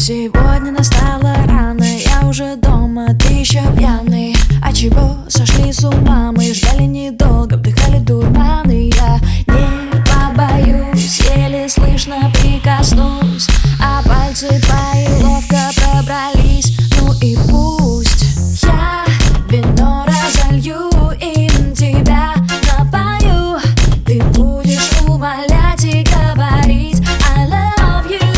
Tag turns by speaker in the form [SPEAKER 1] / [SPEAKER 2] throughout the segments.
[SPEAKER 1] Сегодня настало рано, я уже дома, ты еще пьяный. А чего сошли с ума? Мы ждали недолго, вдыхали дурман. И я не побоюсь, еле слышно прикоснусь, а пальцы твои ловко пробрались. Ну и пусть я вино разолью и тебя напою. Ты будешь умолять и говорить I love you.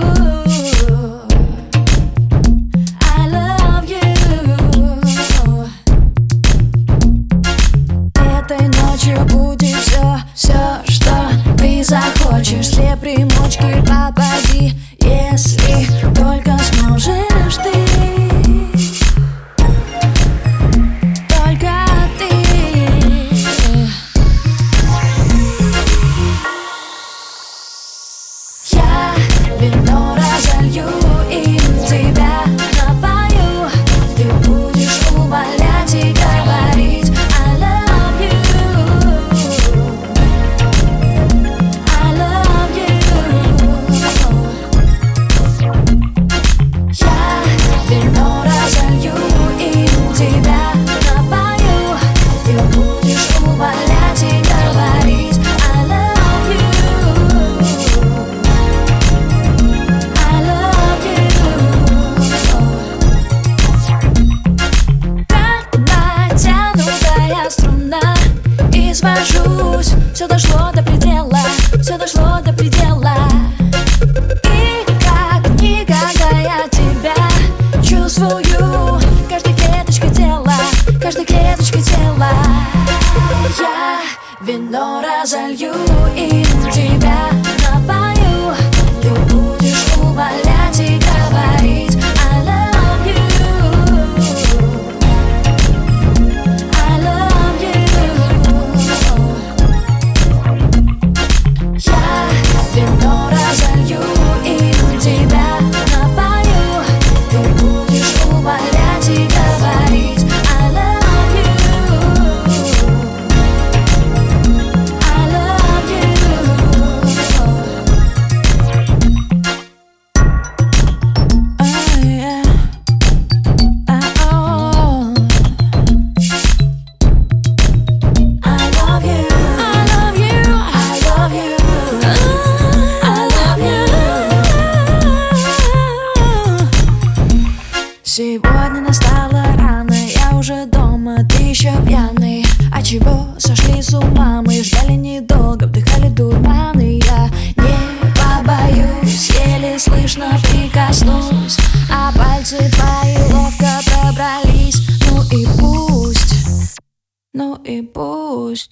[SPEAKER 1] Этой ночью будет все, что ты захочешь. Все примочки попади, если только сможешь ты. Только ты. Я вино разолью и тебя напою. Ты будешь умолять и говорить I love you. I love you. Я вино разолью и тебя напою. Ты будешь умолять и говорить I love you. I love you. Как натянутая струна извожусь, все дошло до предела, все дошло до предела. И как никогда я тебя чувствую, каждой клеточкой тела, каждой клеточкой тела. Я вино разолью и тебя напою. Ты будешь умолять и говорить I love you. I love you. Я вино разолью и тебя напою. Ты будешь умолять и говорить I love you. I love you. Oh yeah. Oh. I love you. I love you. I love you. I love you. Сегодня настало рано, я уже дома, ты еще пьяный. А чего сошли с ума? Мы ждали недолго, вдыхали дурман. И я не побоюсь, еле слышно прикоснусь, а пальцы твои ловко пробрались. Ну и пусть, ну и пусть.